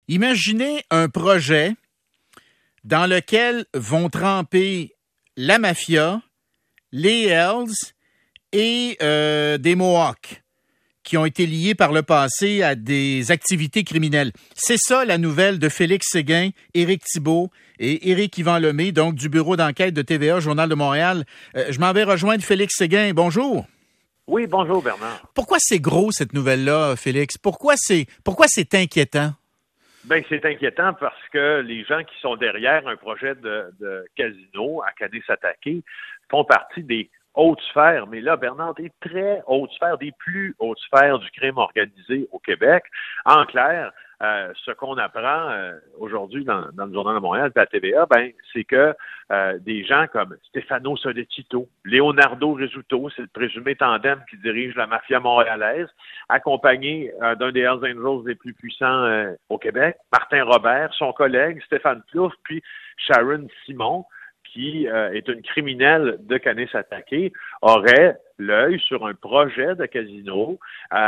Imaginez un projet dans lequel vont tremper la mafia, les Hells et des Mohawks qui ont été liés par le passé à des activités criminelles. C'est ça la nouvelle de Félix Séguin, Éric Thibault et Éric-Yvan Lemay, donc du bureau d'enquête de TVA, Journal de Montréal. Je m'en vais rejoindre Félix Séguin. Bonjour. Oui, bonjour Bernard. Pourquoi c'est gros cette nouvelle-là, Félix? Pourquoi c'est inquiétant? Ben, c'est inquiétant parce que les gens qui sont derrière un projet de casino à Kanesatake font partie des hautes sphères, mais là, Bernard, des très hautes sphères, des plus hautes sphères du crime organisé au Québec. En clair, ce qu'on apprend aujourd'hui dans le Journal de Montréal et à la TVA, c'est que des gens comme Stefano Soletito, Leonardo Rizzuto, c'est le présumé tandem qui dirige la mafia montréalaise, accompagné d'un des Hells Angels les plus puissants au Québec, Martin Robert, son collègue Stéphane Plouffe, puis Sharon Simon, qui est une criminelle de Kanesatake, aurait l'œil sur un projet de casino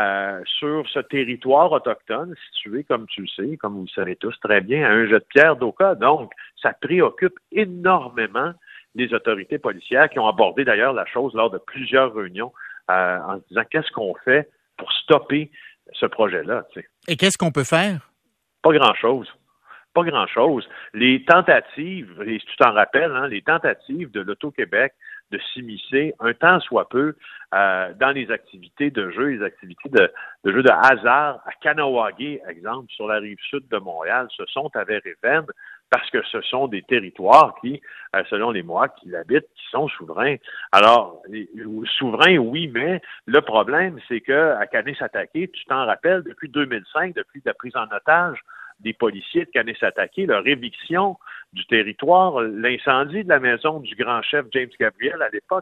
sur ce territoire autochtone situé, comme tu le sais, comme vous le savez tous très bien, à un jet de pierre d'Oka. Donc, ça préoccupe énormément les autorités policières qui ont abordé d'ailleurs la chose lors de plusieurs réunions en se disant qu'est-ce qu'on fait pour stopper ce projet-là. Tu sais. Et qu'est-ce qu'on peut faire? Pas grand-chose. Pas grand-chose. Les tentatives, et si tu t'en rappelles, les tentatives de l'Auto-Québec de s'immiscer un tant soit peu dans les activités de jeu, les activités de jeu de hasard à Kahnawake, exemple, sur la rive sud de Montréal, se sont avérées vaines parce que ce sont des territoires qui, selon les Mohawks qui l'habitent, qui sont souverains. Alors, souverains, oui, mais le problème, c'est que à Kanesatake, tu t'en rappelles, depuis 2005, depuis la prise en otage des policiers de Kanesatake, leur éviction du territoire, l'incendie de la maison du grand chef James Gabriel à l'époque,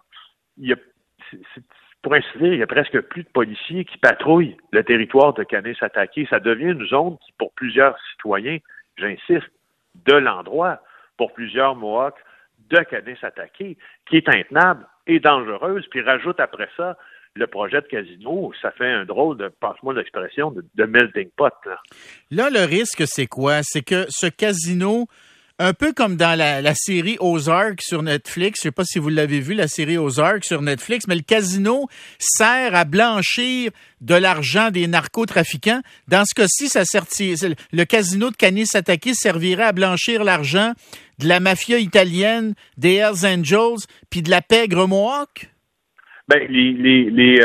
pour ainsi dire, il y a presque plus de policiers qui patrouillent le territoire de Kanesatake. Ça devient une zone qui, pour plusieurs citoyens, j'insiste, de l'endroit, pour plusieurs Mohawks de Kanesatake, qui est intenable et dangereuse, puis rajoute après ça le projet de casino, ça fait un drôle de, passe-moi l'expression, de melting pot. Là, le risque, c'est quoi? C'est que ce casino, un peu comme dans la série Ozark sur Netflix, je ne sais pas si vous l'avez vu, la série Ozark sur Netflix, mais le casino sert à blanchir de l'argent des narcotrafiquants. Dans ce cas-ci, le casino de Kanesatake servirait à blanchir l'argent de la mafia italienne, des Hells Angels, puis de la pègre Mohawk? Ben, les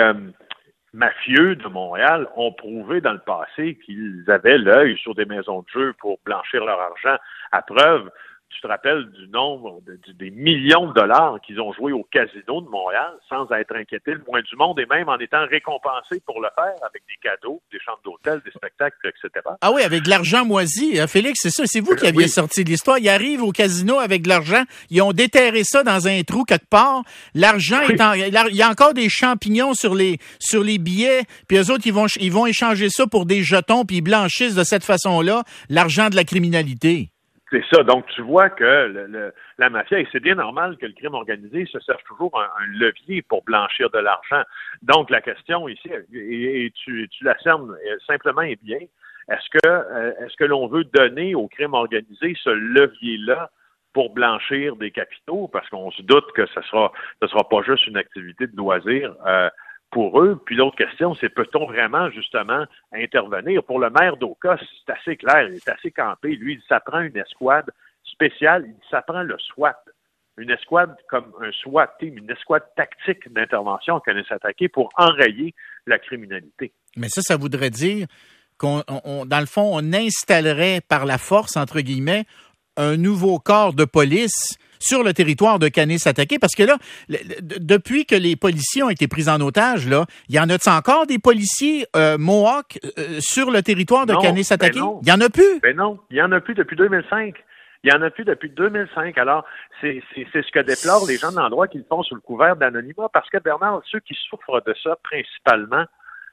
mafieux de Montréal ont prouvé dans le passé qu'ils avaient l'œil sur des maisons de jeu pour blanchir leur argent. À preuve, tu te rappelles du nombre, des millions de dollars qu'ils ont joué au casino de Montréal sans être inquiétés le moins du monde et même en étant récompensés pour le faire avec des cadeaux, des chambres d'hôtel, des spectacles, etc. Ah oui, avec de l'argent moisi. Félix, c'est ça, c'est vous qui aviez sorti l'histoire. Ils arrivent au casino avec de l'argent, ils ont déterré ça dans un trou quelque part. L'argent il y a encore des champignons sur les billets, puis eux autres, ils vont échanger ça pour des jetons, puis ils blanchissent de cette façon-là l'argent de la criminalité. C'est ça. Donc, tu vois que la mafia, et c'est bien normal que le crime organisé se cherche toujours un levier pour blanchir de l'argent. Donc, la question ici, et tu la cernes simplement et bien, est-ce que l'on veut donner au crime organisé ce levier-là pour blanchir des capitaux? Parce qu'on se doute que ce sera pas juste une activité de loisir pour eux. Puis l'autre question, c'est peut-on vraiment, justement, intervenir? Pour le maire d'Oka, c'est assez clair, il est assez campé. Lui, ça prend une escouade spéciale, ça prend le SWAT. Une escouade comme un SWAT team, une escouade tactique d'intervention à Kanesatake pour enrayer la criminalité. Mais ça voudrait dire qu'on, dans le fond, on installerait par la force, entre guillemets, un nouveau corps de police sur le territoire de Kanesatake, parce que là, depuis que les policiers ont été pris en otage, là, il y en a-t-il encore des policiers Mohawks sur le territoire de Kanesatake? Il y en a plus? Ben non, il y en a plus depuis 2005. Il y en a plus depuis 2005. Alors, c'est ce que déplorent les gens de l'endroit qui le font sous le couvert d'anonymat, parce que, Bernard, ceux qui souffrent de ça, principalement,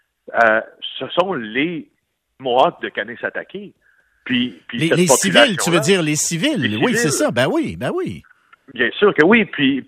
ce sont les Mohawks de Kanesatake. Puis les civils, tu veux dire les civils? Oui, c'est ça. Ben oui. Bien sûr que oui. Puis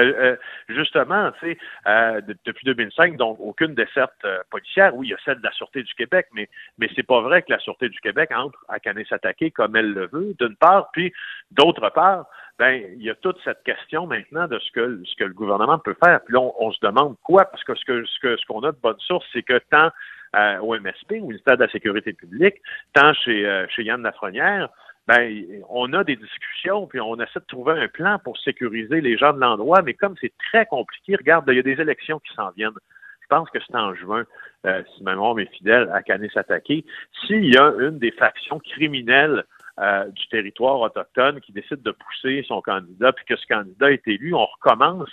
justement, tu sais, depuis 2005, donc aucune desserte policière. Oui, il y a celle de la Sûreté du Québec, mais c'est pas vrai que la Sûreté du Québec entre à Kanesatake comme elle le veut, d'une part, puis d'autre part, ben il y a toute cette question maintenant de ce que le gouvernement peut faire. Puis là, on se demande quoi, parce que ce qu'on a de bonne source, c'est que tant au MSP, au ministère de la Sécurité publique, tant chez Yann Lafrenière, ben, on a des discussions, puis on essaie de trouver un plan pour sécuriser les gens de l'endroit, mais comme c'est très compliqué, regarde, il y a des élections qui s'en viennent. Je pense que c'est en juin, si ma mémoire m'est fidèle, à Kanesatake. S'il y a une des factions criminelles du territoire autochtone qui décide de pousser son candidat, puis que ce candidat est élu, on recommence.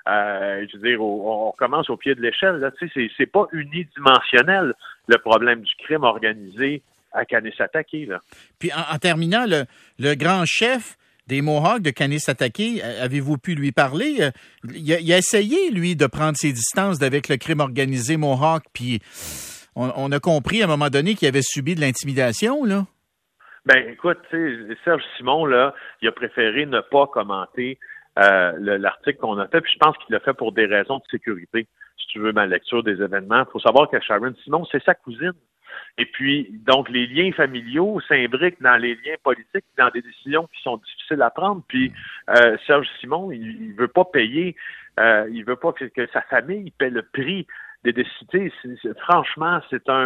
Je veux dire, on recommence au pied de l'échelle. Là, tu sais, c'est pas unidimensionnel le problème du crime organisé à Kanesatake, là. Puis en terminant, le grand chef des Mohawks de Kanesatake, avez-vous pu lui parler? Il a essayé, lui, de prendre ses distances avec le crime organisé Mohawk, puis on a compris à un moment donné qu'il avait subi de l'intimidation, là. Ben, écoute, tu sais, Serge Simon, là, il a préféré ne pas commenter l'article qu'on a fait, puis je pense qu'il l'a fait pour des raisons de sécurité, si tu veux ma lecture des événements. Il faut savoir que Sharon Simon, c'est sa cousine. Et puis, donc, les liens familiaux s'imbriquent dans les liens politiques, dans des décisions qui sont difficiles à prendre. Puis, Serge Simon, il veut pas payer, il veut pas que sa famille paie le prix des décisions. Franchement,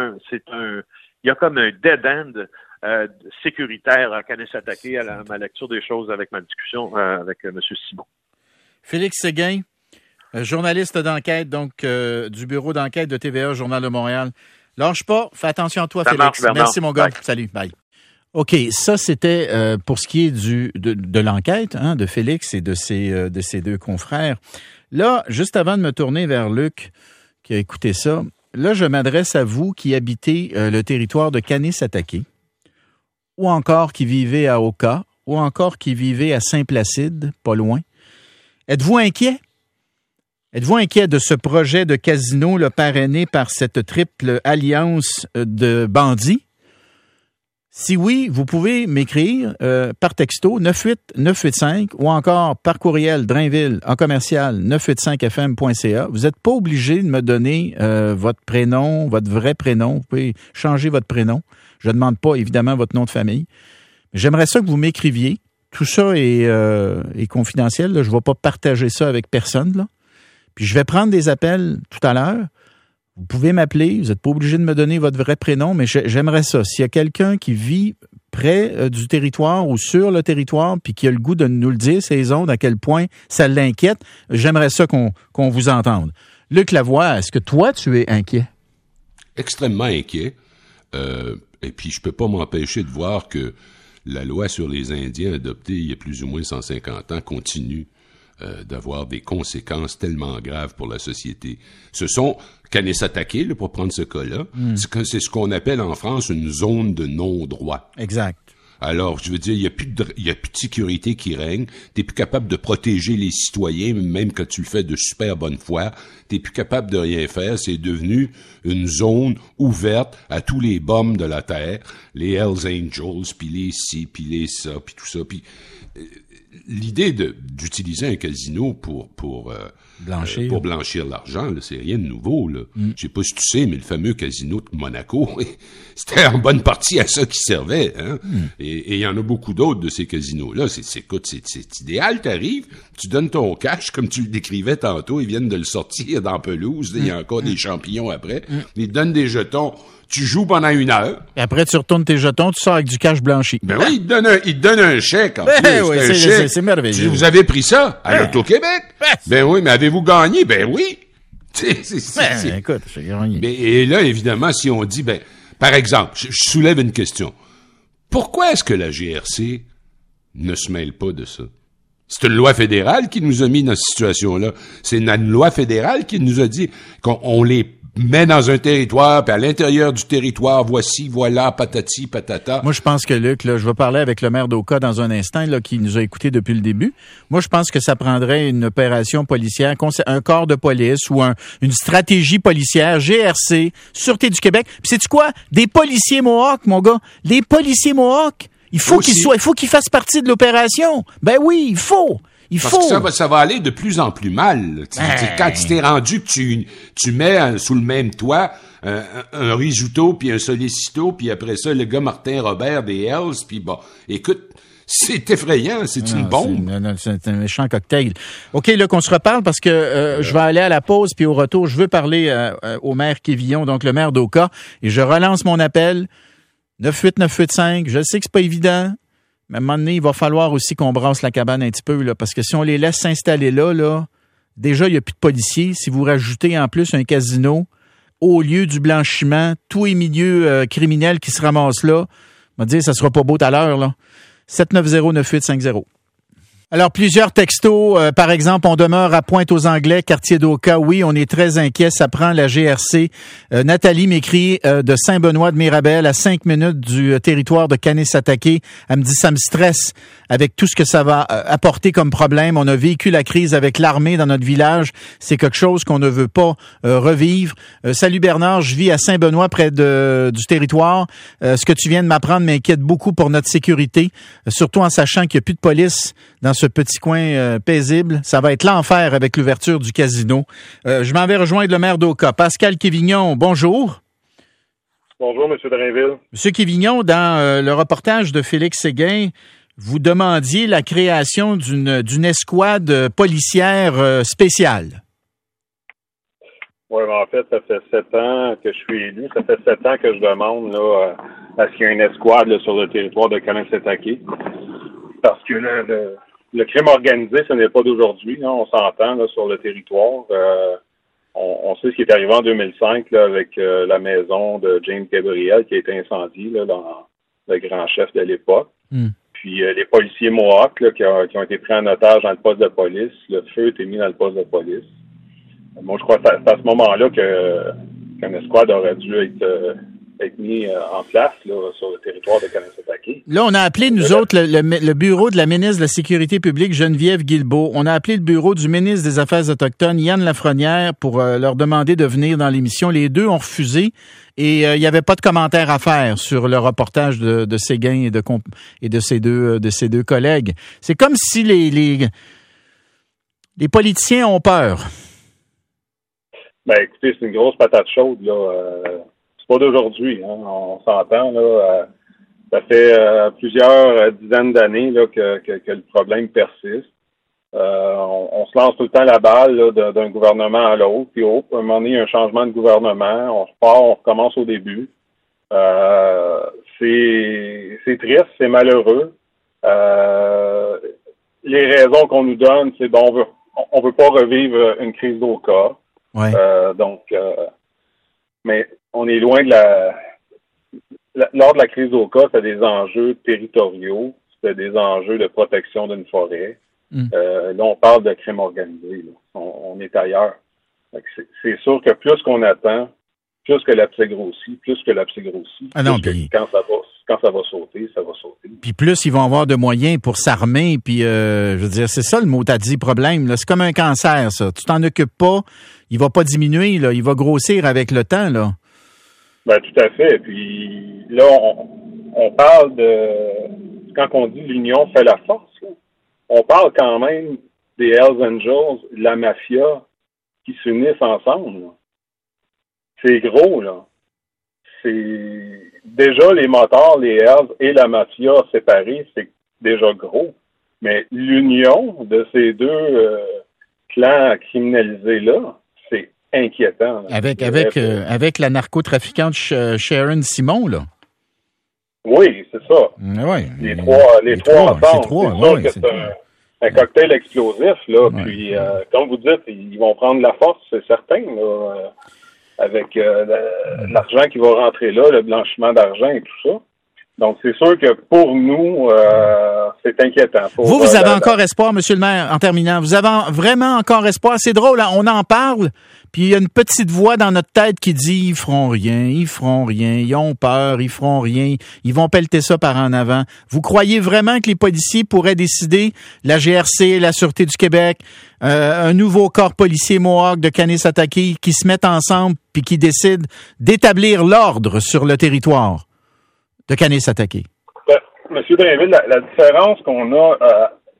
il y a comme un dead end sécuritaire à Kanesatake à ma lecture des choses avec ma discussion avec M. Simon. Félix Séguin, journaliste d'enquête, donc du bureau d'enquête de TVA, Journal de Montréal. Lâche pas, fais attention à toi, ça Félix. Marche, merci, mon gars. Bye. Salut, bye. OK, ça, c'était pour ce qui est de l'enquête de Félix et de ses deux confrères. Là, juste avant de me tourner vers Luc, qui a écouté ça, là, je m'adresse à vous qui habitez le territoire de Kanesatake, ou encore qui vivez à Oka, ou encore qui vivez à Saint-Placide, pas loin. Êtes-vous inquiet? Êtes-vous inquiet de ce projet de casino parrainé par cette triple alliance de bandits? Si oui, vous pouvez m'écrire par texto 98985 ou encore par courriel Drainville en commercial 985fm.ca. Vous n'êtes pas obligé de me donner votre prénom, votre vrai prénom. Vous pouvez changer votre prénom. Je ne demande pas évidemment votre nom de famille. Mais j'aimerais ça que vous m'écriviez. Tout ça est confidentiel. Là. Je ne vais pas partager ça avec personne, là. Puis je vais prendre des appels tout à l'heure. Vous pouvez m'appeler. Vous n'êtes pas obligé de me donner votre vrai prénom, mais j'aimerais ça. S'il y a quelqu'un qui vit près du territoire ou sur le territoire puis qui a le goût de nous le dire, ces ondes, à quel point ça l'inquiète, j'aimerais ça qu'on vous entende. Luc Lavoie, est-ce que toi, tu es inquiet? Extrêmement inquiet. Et puis, je peux pas m'empêcher de voir que la loi sur les Indiens adoptée il y a plus ou moins 150 ans continue d'avoir des conséquences tellement graves pour la société. Ce sont Kanesatake, pour prendre ce cas-là, c'est ce qu'on appelle en France une zone de non-droit. Exact. Alors, je veux dire, il y a plus de sécurité qui règne. T'es plus capable de protéger les citoyens, même quand tu le fais de super bonne foi. T'es plus capable de rien faire. C'est devenu une zone ouverte à tous les bums de la terre, les Hells Angels, puis les ci, puis les ça, puis tout ça. Puis l'idée d'utiliser un casino pour blanchir l'argent, là, c'est rien de nouveau, là. Je sais pas si tu sais, mais le fameux casino de Monaco, c'était en bonne partie à ça qu'il servait, hein. Et il y en a beaucoup d'autres de ces casinos-là. C'est idéal, t'arrives, tu donnes ton cash, comme tu le décrivais tantôt, ils viennent de le sortir dans la pelouse, il y a encore des champignons après, ils te donnent des jetons. Tu joues pendant 1 heure. Et après, tu retournes tes jetons, tu sors avec du cash blanchi. Ben oui, il te donne un chèque, en plus. Oui, c'est merveilleux. Vous avez pris ça à l'Auto-Québec? Ben oui, mais avez-vous gagné? Ben oui. Écoute, j'ai gagné. Et là, évidemment, si on dit, par exemple, je soulève une question. Pourquoi est-ce que la GRC ne se mêle pas de ça? C'est une loi fédérale qui nous a mis dans cette situation-là. C'est une loi fédérale qui nous a dit qu'on les met dans un territoire, puis à l'intérieur du territoire, voici, voilà, patati, patata. Moi, je pense que, Luc, là, je vais parler avec le maire d'Oka dans un instant, là, qui nous a écoutés depuis le début. Moi, je pense que ça prendrait une opération policière, un corps de police ou une stratégie policière, GRC, Sûreté du Québec. Puis sais-tu quoi? Des policiers Mohawks, mon gars. Des policiers Mohawks. Il faut qu'ils fassent partie de l'opération. Ben oui, il faut. Parce que ça va aller de plus en plus mal. Quand tu t'es rendu que tu mets sous le même toit un risotto puis un solicito, puis après ça, le gars Martin Robert des Hells, puis bon, écoute, c'est effrayant, c'est une bombe. C'est un méchant cocktail. OK, là, qu'on se reparle parce que je vais aller à la pause, puis au retour, je veux parler au maire Quévillon, donc le maire d'Oka, et je relance mon appel, 98985. Je sais que c'est pas évident, mais à un moment donné, il va falloir aussi qu'on brasse la cabane un petit peu, là, parce que si on les laisse s'installer là, déjà, il n'y a plus de policiers. Si vous rajoutez en plus un casino, au lieu du blanchiment, tous les milieux criminels qui se ramassent là, on va dire, ça sera pas beau tout à l'heure, là. 790-9850. Alors, plusieurs textos. Par exemple, on demeure à Pointe-aux-Anglais, quartier d'Oka. Oui, on est très inquiet. Ça prend la GRC. Nathalie m'écrit de Saint-Benoît-de-Mirabel, à 5 minutes du territoire de Kanesatake. Elle me dit, ça me stresse avec tout ce que ça va apporter comme problème. On a vécu la crise avec l'armée dans notre village. C'est quelque chose qu'on ne veut pas revivre. Salut Bernard, je vis à Saint-Benoît, près du territoire. Ce que tu viens de m'apprendre m'inquiète beaucoup pour notre sécurité, surtout en sachant qu'il n'y a plus de police dans ce petit coin paisible. Ça va être l'enfer avec l'ouverture du casino. Je m'en vais rejoindre le maire d'Oka. Pascal Quévillon, bonjour. Bonjour, M. Drainville. M. Quévillon, dans le reportage de Félix Séguin, vous demandiez la création d'une escouade policière spéciale. Oui, en fait, ça fait 7 ans que je suis élu. Ça fait 7 ans que je demande là, à ce qu'il y ait une escouade là, sur le territoire de Kanesatake. Parce que le crime organisé, ce n'est pas d'aujourd'hui. Là, on s'entend là, sur le territoire. On sait ce qui est arrivé en 2005 là, avec la maison de James Gabriel qui a été incendiée là, dans le grand chef de l'époque. Puis les policiers Mohawks là, qui ont été pris en otage dans le poste de police. Le feu a été mis dans le poste de police. Moi, je crois que c'est à ce moment-là qu'un escouade aurait dû être mis en place là, sur le territoire de Kanesatake. Là, on a appelé, nous autres, le bureau de la ministre de la Sécurité publique, Geneviève Guilbeault. On a appelé le bureau du ministre des Affaires autochtones, Yann Lafrenière, pour leur demander de venir dans l'émission. Les deux ont refusé et il n'y avait pas de commentaire à faire sur le reportage de Séguin et de ses deux collègues. C'est comme si les politiciens ont peur. Ben, écoutez, c'est une grosse patate chaude, là. C'est pas d'aujourd'hui, hein. On s'entend, là. Ça fait plusieurs dizaines d'années, là, que le problème persiste. On se lance tout le temps la balle, là, d'un gouvernement à l'autre, puis à un moment donné, il y a un changement de gouvernement. On repart, on recommence au début. C'est triste, c'est malheureux. Les raisons qu'on nous donne, c'est bon, on veut pas revivre une crise d'Oka. Ouais. Mais on est loin de lors de la crise d'Oka, c'était des enjeux territoriaux, c'était des enjeux de protection d'une forêt. Là, on parle de crime organisé. Là. On est ailleurs. C'est sûr que plus qu'on attend, plus que l'abcès grossit, Ah non, puis quand ça va sauter, ça va sauter. Puis plus ils vont avoir de moyens pour s'armer, puis je veux dire, c'est ça le mot t'as dit problème. Là. C'est comme un cancer, ça. Tu t'en occupes pas, il va pas diminuer, là, il va grossir avec le temps, là. Ben tout à fait. Puis là, on parle de quand on dit l'union fait la force, là, on parle quand même des Hells Angels, de la mafia qui s'unissent ensemble. Là. C'est gros, là. C'est déjà les motards, les Hells et la mafia séparés, c'est déjà gros. Mais l'union de ces deux clans criminalisés-là, c'est inquiétant. Là. Avec la narcotrafiquante Sharon Simon, là. Oui, c'est ça. Ouais, les trois ensemble. C'est sûr que c'est un cocktail explosif, là. Ouais. Puis, comme vous dites, ils vont prendre la force, c'est certain, là. Avec l'argent qui va rentrer là, le blanchiment d'argent et tout ça. Donc, c'est sûr que pour nous, c'est inquiétant. Vous avez encore espoir, Monsieur le maire, en terminant. Vous avez vraiment encore espoir. C'est drôle, hein? On en parle, puis il y a une petite voix dans notre tête qui dit « Ils feront rien, ils ont peur, ils feront rien, ils vont pelleter ça par en avant ». Vous croyez vraiment que les policiers pourraient décider, la GRC, la Sûreté du Québec, un nouveau corps policier Mohawk de Kanesatake qui se mettent ensemble puis qui décident d'établir l'ordre sur le territoire de Kanesatake? Monsieur Drainville, la différence qu'on a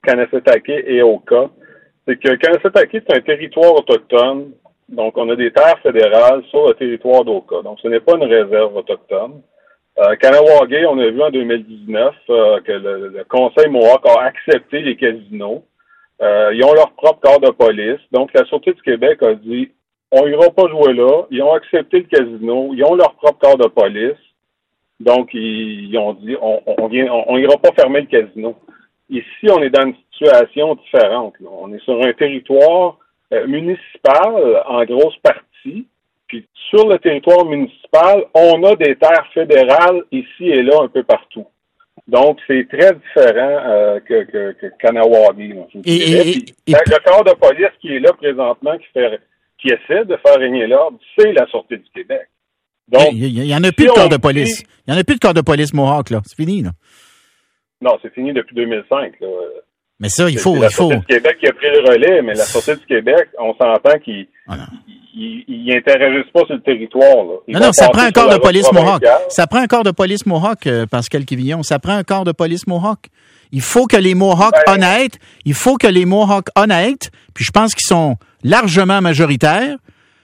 Kanesatake et Oka, c'est que Kanesatake, c'est un territoire autochtone. Donc, on a des terres fédérales sur le territoire d'Oka. Donc, ce n'est pas une réserve autochtone. Kahnawake, on a vu en 2019 que le Conseil Mohawk a accepté les casinos. Ils ont leur propre corps de police. Donc, la Sûreté du Québec a dit, on ira pas jouer là. Ils ont accepté le casino. Ils ont leur propre corps de police. Donc, ils ont dit, on ira pas fermer le casino. Ici, on est dans une situation différente. Là. On est sur un territoire municipal en grosse partie. Puis, sur le territoire municipal, on a des terres fédérales ici et là un peu partout. Donc, c'est très différent que Kahnawake. Le corps de police qui est là présentement, qui essaie de faire régner l'ordre, c'est la Sûreté du Québec. Donc, il y en a plus de corps de police. Il y en a plus de corps de police Mohawk, là. C'est fini, là. Non, c'est fini depuis 2005, là. Mais ça, il faut. C'est la Sûreté du Québec qui a pris le relais, mais la Sûreté du Québec, on s'entend qu'ils n'interagissent pas sur le territoire. Là. Non, ça prend un corps de police Mohawk. Ça prend un corps de police Mohawk, Pascal Quivillon. Ça prend un corps de police Mohawk. Il faut que les Mohawks honnêtes, puis je pense qu'ils sont largement majoritaires,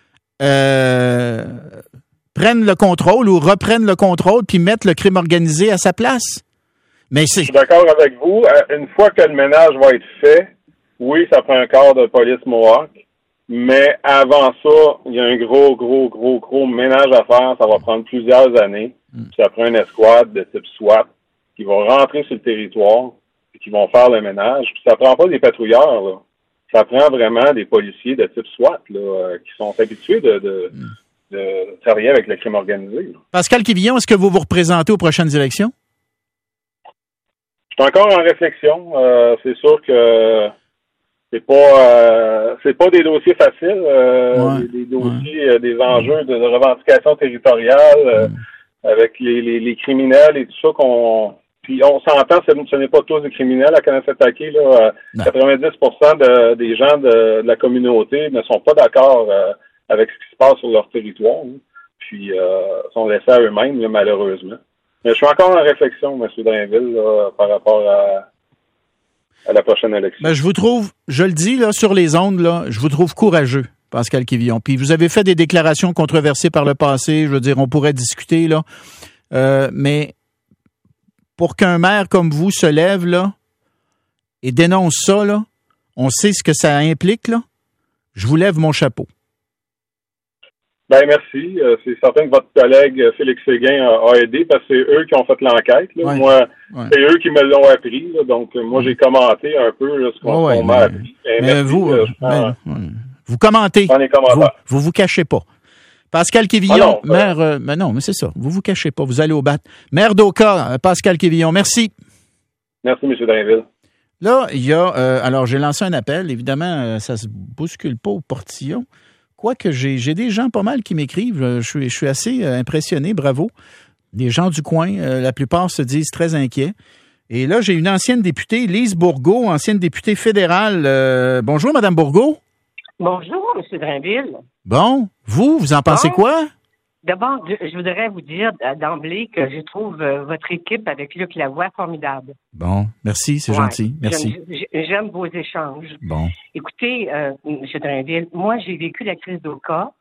prennent le contrôle ou reprennent le contrôle puis mettent le crime organisé à sa place. Mais je suis d'accord avec vous. Une fois que le ménage va être fait, oui, ça prend un corps de police Mohawk. Mais avant ça, il y a un gros ménage à faire. Ça va prendre plusieurs années. Ça prend une escouade de type SWAT qui va rentrer sur le territoire et qui vont faire le ménage. Puis ça prend pas des patrouilleurs, là. Ça prend vraiment des policiers de type SWAT, là, qui sont habitués de travailler avec le crime organisé. Là. Pascal Quivillon, est-ce que vous vous représentez aux prochaines élections? Je suis encore en réflexion. C'est sûr que c'est pas des dossiers faciles, des dossiers, des enjeux de revendication territoriale avec les criminels et tout ça puis on s'entend, ce n'est pas tous des criminels à Kanesatake, là. 90% des gens de la communauté ne sont pas d'accord avec ce qui se passe sur leur territoire, hein. Puis sont laissés à eux-mêmes, là, malheureusement. Mais je suis encore en réflexion, M. Drainville, là, par rapport à la prochaine élection. Ben, je vous trouve, je le dis là sur les ondes, là, je vous trouve courageux, Pascal Quivillon. Puis vous avez fait des déclarations controversées par le passé, je veux dire, on pourrait discuter, là. Mais pour qu'un maire comme vous se lève là et dénonce ça, là, on sait ce que ça implique, là. Je vous lève mon chapeau. Ben merci. C'est certain que votre collègue Félix Séguin a aidé parce que c'est eux qui ont fait l'enquête. Là. Ouais, moi, c'est eux qui me l'ont appris. Là. Donc, moi, j'ai commenté un peu là, ce qu'on m'a appris. Mais vous commentez. Vous cachez pas. Pascal Quivillon, maire... mais non, mais c'est ça. Vous cachez pas. Vous allez au bat. Maire d'Oka, Pascal Quivillon, merci. Merci, M. Drainville. Là, il y a... alors, j'ai lancé un appel. Évidemment, ça se bouscule pas au portillon. Quoique j'ai des gens pas mal qui m'écrivent. Je suis assez impressionné, bravo. Des gens du coin, la plupart se disent très inquiets. Et là, j'ai une ancienne députée, Lise Bourgault, ancienne députée fédérale. Bonjour, Mme Bourgault. Bonjour, M. Drainville. Bon, vous en pensez quoi? D'abord, je voudrais vous dire d'emblée que je trouve votre équipe avec Luc Lavoie formidable. Bon, merci, c'est gentil. Merci. J'aime vos échanges. Bon. Écoutez, M. Drainville, moi, j'ai vécu la crise d'Oka,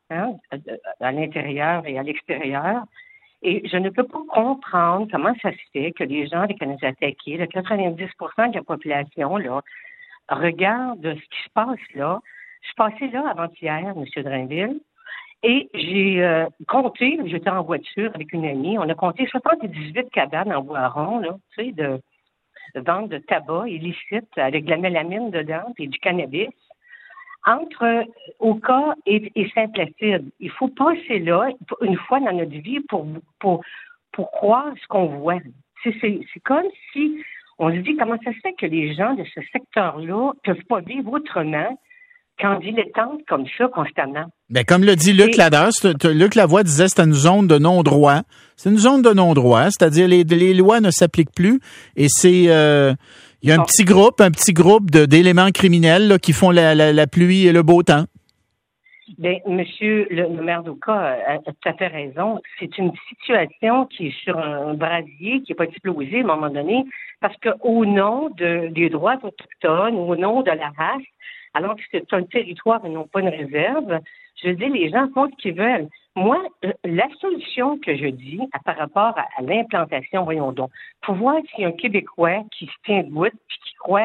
à l'intérieur et à l'extérieur, et je ne peux pas comprendre comment ça se fait que les gens des Kanesatake, le 90% de la population, là, regardent ce qui se passe là. Je suis passée là avant-hier, M. Drainville, et j'ai compté, j'étais en voiture avec une amie, on a compté 78 cabanes en bois rond, là, tu sais, de vente de tabac illicite avec de la mélamine dedans et du cannabis, entre Oka et Saint-Placide. Il faut passer là, une fois dans notre vie, pour croire ce qu'on voit. C'est comme si on se dit comment ça se fait que les gens de ce secteur-là ne peuvent pas vivre autrement qu'en dilettante comme ça constamment. Bien, comme le dit Luc Lavoie disait, c'est une zone de non-droit. C'est une zone de non-droit, c'est-à-dire les lois ne s'appliquent plus et c'est il y a un petit groupe d'éléments criminels là, qui font la pluie et le beau temps. Bien, monsieur le maire d'Oka a tout à fait raison. C'est une situation qui est sur un brasier, qui n'est pas explosé à un moment donné, parce que au nom des droits autochtones, au nom de la race, alors que c'est un territoire et non pas une réserve, je dis, les gens font ce qu'ils veulent. Moi, la solution que je dis par rapport à l'implantation, voyons donc, pour voir s'il y a un Québécois qui se tient debout puis qui croit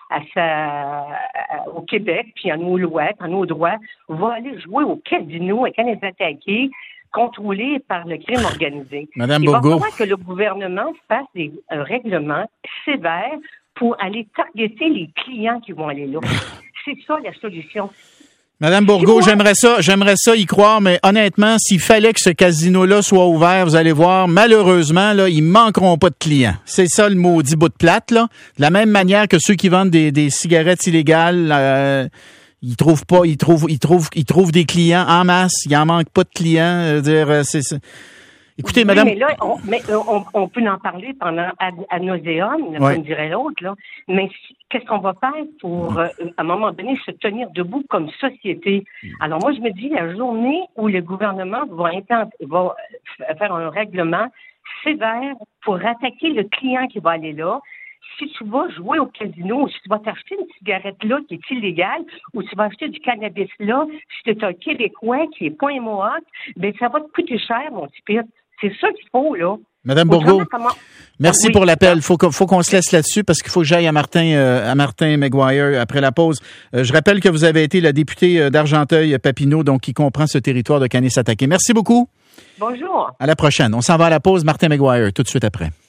au Québec, puis à nos lois, à nos droits, va aller jouer au casino, à Kanesatake, contrôlé par le crime organisé. Madame Il Bourgault. va falloir que le gouvernement fasse des règlements sévères pour aller targeter les clients qui vont aller là. C'est ça la solution. Madame Bourgault, j'aimerais ça y croire, mais honnêtement, s'il fallait que ce casino-là soit ouvert, vous allez voir, malheureusement, là, ils manqueront pas de clients. C'est ça le maudit bout de plate, là. De la même manière que ceux qui vendent des cigarettes illégales, ils trouvent des clients en masse. Il en manque pas de clients. Écoutez, oui, madame. Mais là, on peut en parler pendant ad nauseam, comme dirait l'autre, là. Mais qu'est-ce qu'on va faire pour, à un moment donné, se tenir debout comme société? Alors, moi, je me dis, la journée où le gouvernement va faire un règlement sévère pour attaquer le client qui va aller là, si tu vas jouer au casino, si tu vas t'acheter une cigarette là qui est illégale, ou tu vas acheter du cannabis là, si tu es un Québécois qui est point mohawk, ben ça va te coûter cher, mon petit Pete. C'est ça qu'il faut, là. Madame Bourgault, merci pour l'appel. Faut qu'on se laisse là-dessus parce qu'il faut que j'aille à Martin Maguire après la pause. Je rappelle que vous avez été la députée d'Argenteuil-Papineau, donc qui comprend ce territoire de Kanesatake. Merci beaucoup. Bonjour. À la prochaine. On s'en va à la pause. Martin Maguire, tout de suite après.